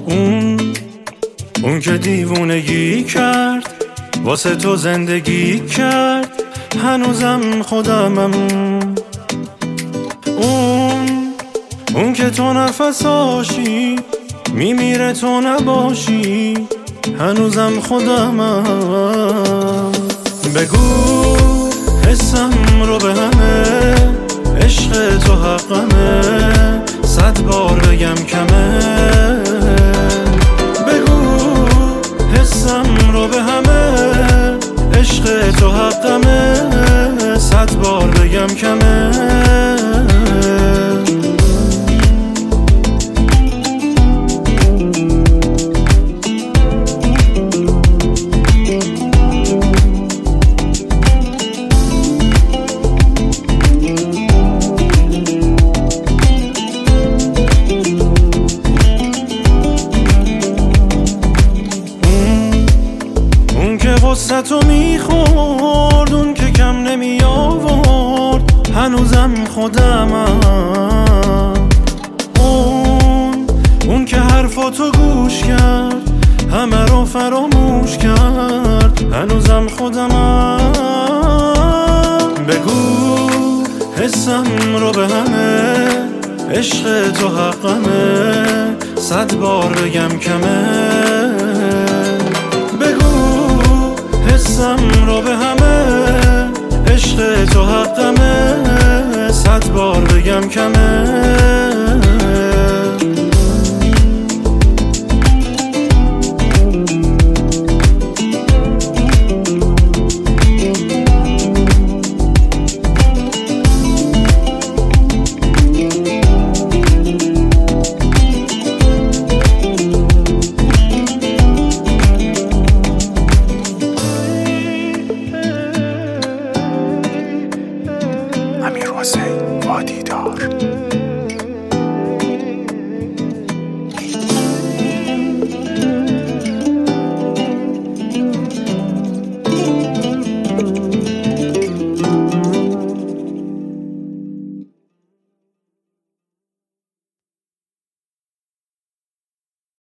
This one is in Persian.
اون که دیوونگی کرد واسه تو زندگی کرد، هنوزم خودمم. اون که تو نفساشی میمیره تو نباشی، هنوزم خودمم. بگو حسم رو به همه، عشق تو حقمه، 100 بار بگم کمه. بگو حسم رو به همه، عشق تو حقمه، 100 بار بگم کمه. غصه تو میخورد، اون که کم نمی آورد، هنوزم خودمم. اون که حرفاتو گوش کرد، همه رو فراموش کرد، هنوزم خودمم. بگو حسم رو به همه، عشق تو حقمه، 100 بار بگم کمه. حسم رو به همه، عشق تو حقمه، 100 بار بگم کمه. امیر حسین وادیدار.